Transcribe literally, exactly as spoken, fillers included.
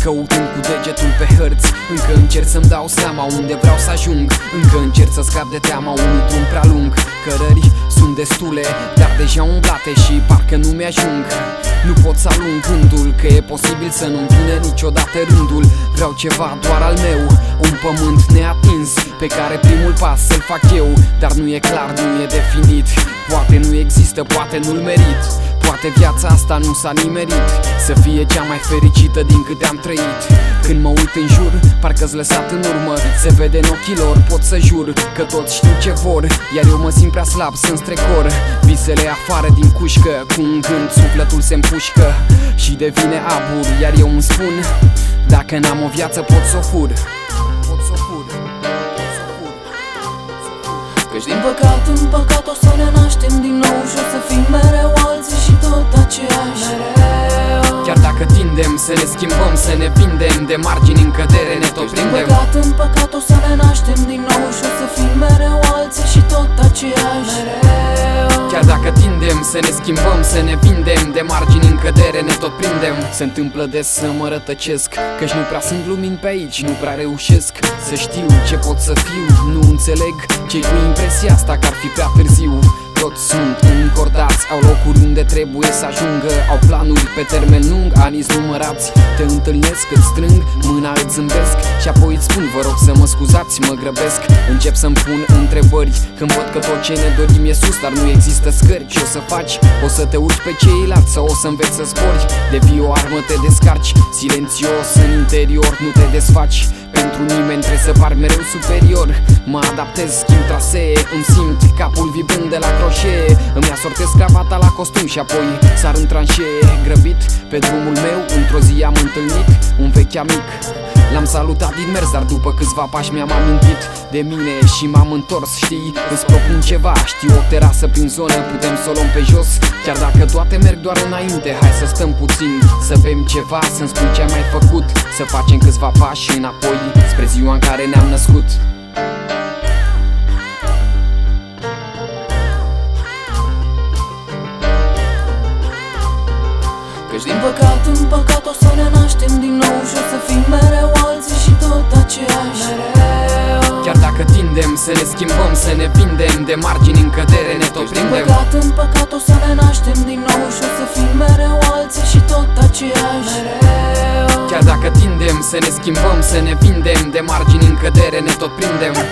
Căutând cu degetul pe hărți, încă încerc să-mi dau seama unde vreau să ajung. Încă încerc să scap de teama unui drum prea lung. Cărări sunt destule, dar deja umblate și parcă nu mi-ajung. Nu pot să alung gândul că e posibil să nu-mi vină niciodată rândul. Vreau ceva doar al meu, un pământ neatins pe care primul pas să-l fac eu. Dar nu e clar, nu e definit. Poate nu există, poate nu-l merit. Poate viața asta nu s-a nimerit să fie cea mai fericită din câte am trăit. Când mă uit în jur, parcă-s lăsat în urmă. Se vede în ochii lor, pot să jur că toți știu ce vor, iar eu mă simt prea slab să-mi strecor visele afară din cușcă. Cu un gând sufletul se împușcă și devine abur, iar eu îmi spun: dacă n-am o viață pot să o fur. Pot să o fur. Căci din păcat în păcat o să ne naștem din nou și o să fim mereu alții și tot aceiași. Chiar dacă tindem să ne schimbăm, să ne vindem de margini în cădere, ne tot prindem. Din păcat în păcat o să ne naștem din nou și o să fim mereu alții și tot aceiași. Chiar dacă tindem să ne schimbăm, să ne vindem de margini în cădere, ne tot prindem. Se întâmplă des să mă rătăcesc, căci nu prea sunt lumini pe aici, nu prea reușesc să știu ce pot să fiu. Nu înțeleg ce-i cu impresia asta că ar fi prea târziu. Toți sunt încordați, au locuri unde trebuie să ajungă, au planuri pe termen lung, ani numărați. Te întâlnesc, îți strâng mâna, îți zâmbesc și apoi îți spun: vă rog să mă scuzați, mă grăbesc. Încep să-mi pun întrebări când văd că tot ce ne dorim e sus, dar nu există scări. Ce o să faci? O să te uiți pe ceilalți sau o să înveți să zbori? Devii o armă, te descarci, silențios în interior, nu te desfaci. Pentru nimeni trebuie să par mereu superior. Mă adaptez, schimb trasee, îmi simt capul vibrând de la croșee. Îmi asortez cravata la costum și apoi sar în tranșee. Grăbit pe drumul meu, într-o zi am întâlnit un vechi amic. L-am salutat din mers, dar după câțiva pași mi-am amintit de mine și m-am întors. Știi, îți propun ceva, știu o terasă prin zonă, putem să o luăm pe jos. Chiar dacă toate merg doar înainte, hai să stăm puțin, să bem ceva, să-mi spui ce ai mai făcut. Să facem câțiva pași înapoi spre ziua în care ne-am născut. Căci din păcat în păcat o să ne naștem din nou și o să fim mereu alții și tot aceiași. Chiar dacă tindem să ne schimbăm, să ne vindem de margini în cădere, ne tot prindem. Din păcat în păcat o să ne naștem din nou și o să fim mereu alții și tot aceiași. Chiar dacă tindem să ne schimbăm, să ne vindem de margini în cădere, ne tot prindem.